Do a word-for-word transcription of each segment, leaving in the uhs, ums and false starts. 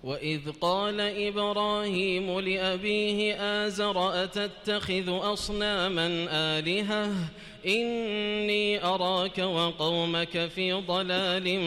وإذ قال إبراهيم لأبيه آزر أتتخذ أصناما آلهة إني أراك وقومك في ضلال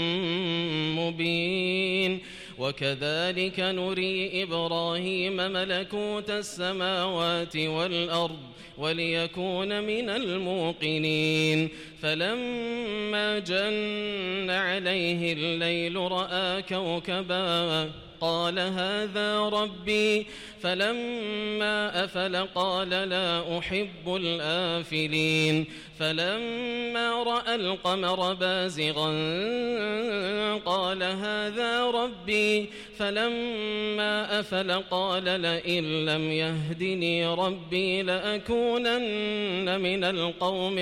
مبين وكذلك نري إبراهيم ملكوت السماوات والأرض وليكون من الموقنين فلما جن عليه الليل رأى كوكبا قال هذا ربي فلما أفل قال لا أحب الآفلين فلما رأى القمر بازغا قال هذا ربي فلما أفل قال لئن لم يهدني ربي لأكونن من القوم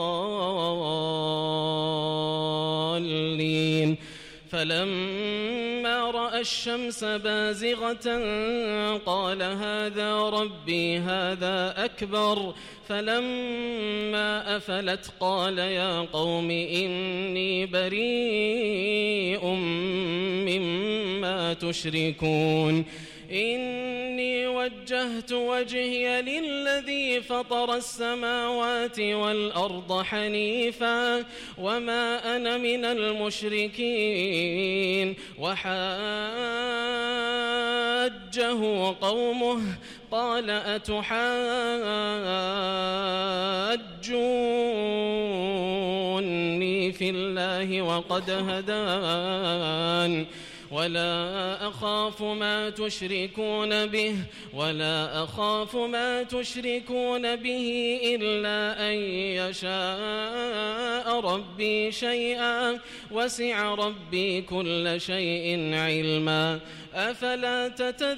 الضالين فلما رأى الشمس بازغة قال هذا ربي هذا أكبر فلما أفلت قال يا قوم إني بريء مما تشركون إني وجهت وجهي للذي فطر السماوات والأرض حنيفا وما أنا من المشركين وحاجه قومه قال أتحاجوني في الله وقد هدان ولا أخاف ما تشركون به ولا أخاف ما تشركون به إلا أن يشاء ربي شيئا وسع ربي كل شيء علما أفلا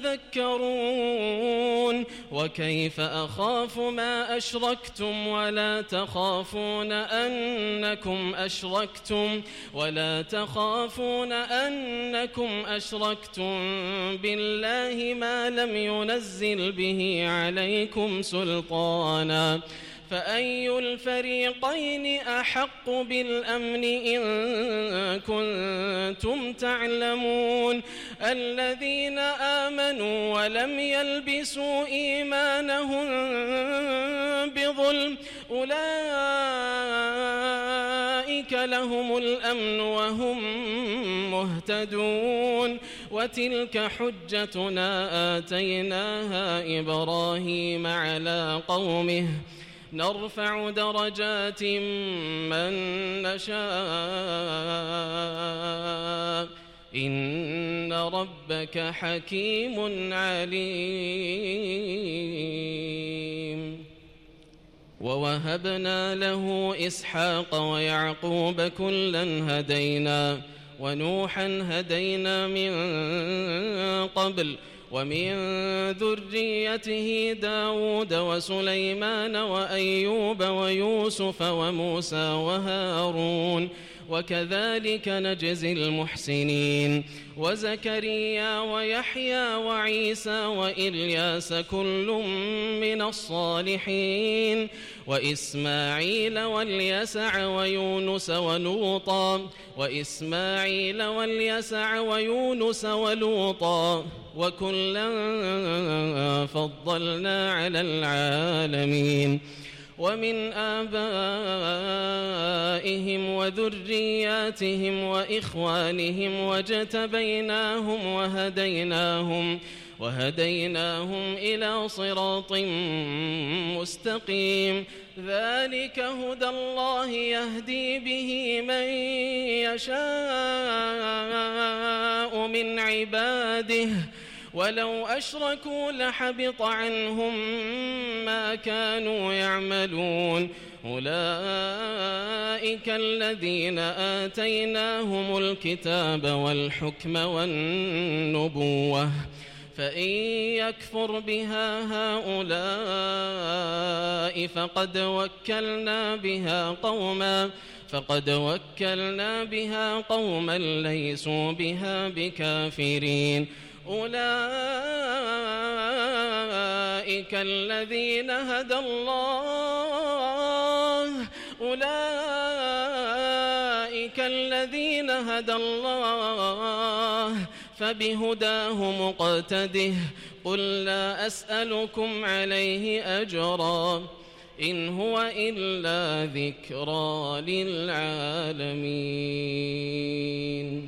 تتذكرون وكيف أخاف ما أشركتم ولا تخافون أنكم أشركتم ولا تخافون أنكم أشركتم بالله ما لم ينزل به عليكم سلطانا فأي الفريقين أحق بالأمن إن كنتم تعلمون الذين آمنوا ولم يلبسوا إيمانهم بظلم أولئك لهم الأمن وهم مهتدون وتلك حجتنا آتيناها إبراهيم على قومه نرفع درجات من نشاء إن ربك حكيم عليم ووهبنا له إسحاق ويعقوب كلا هدينا ونوحا هدينا من قبل ومن ذريته داود وسليمان وأيوب ويوسف وموسى وهارون وكذلك نجزي المحسنين وزكريا ويحيى وعيسى وإلياس كل من الصالحين وإسماعيل واليسع ويونس ولوطا وإسماعيل واليسع ويونس ولوطا وكلا فضلنا على العالمين ومن آبائهم وذرياتهم وإخوانهم واجتبيناهم وهديناهم وهديناهم إلى صراط مستقيم ذلك هدى الله يهدي به من يشاء من عباده ولو أشركوا لحبط عنهم ما كانوا يعملون أولئك الذين آتيناهم الكتاب والحكم والنبوة فإن يكفر بها هؤلاء فقد وكلنا بها قوما فقد وكلنا بها قوما ليسوا بها بكافرين أولئك الذين هدى الله أولئك أولئك الذين هدى الله فبهداه مقتده قل لا أسألكم عليه أجرا إن هو إلا ذكرى للعالمين.